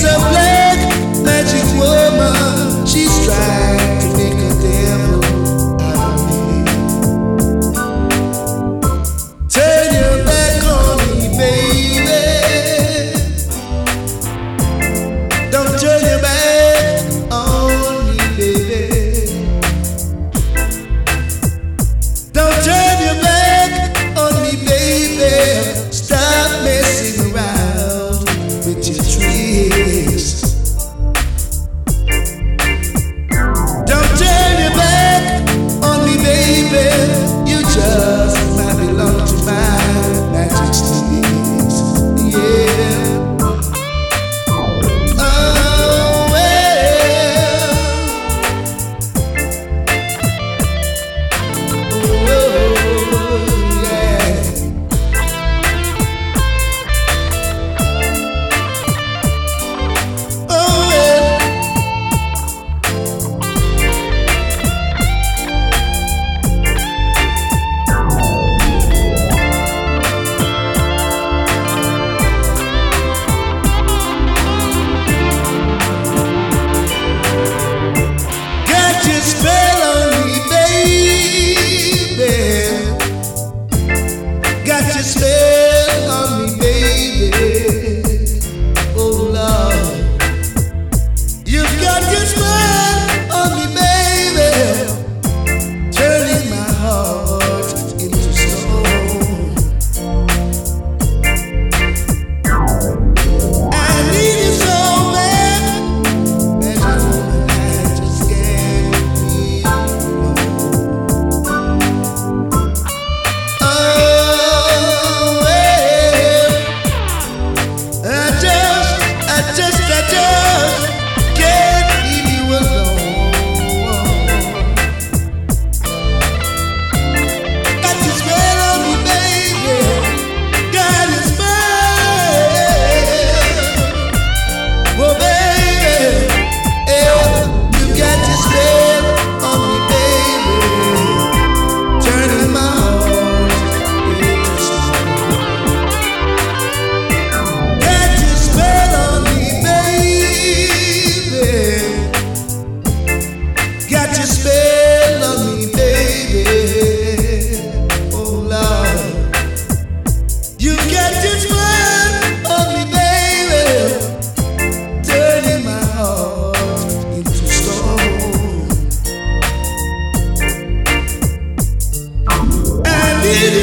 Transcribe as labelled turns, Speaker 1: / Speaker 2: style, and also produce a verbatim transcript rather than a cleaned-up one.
Speaker 1: a black magic woman. She's trying to make a devil out of me. Turn your back on me, baby. Don't turn your back on me, baby. Don't turn your back on me, baby. Stop messing around with your tricks. Don't turn your back on me, baby. You just might belong to my magic sticks. Yeah. Oh, well. Oh, yeah. Oh, well. Got your spell on me, baby. Got your spell on me, baby. Oh Lord, you've got your spell on me, baby. Turning my heart into stone. I need you so bad. Magic woman, I just can't be alone. Oh, well, I just, I just, I just can't leave you alone. Got your spell on me, baby. Got your spell. Well, baby, yeah, you got your spell on me, baby. Turning my heart into stone. Got your spell on me, baby. Got your spell on me, baby. Oh Lord, you got your spell on me, baby. Turning my heart into stone. I need you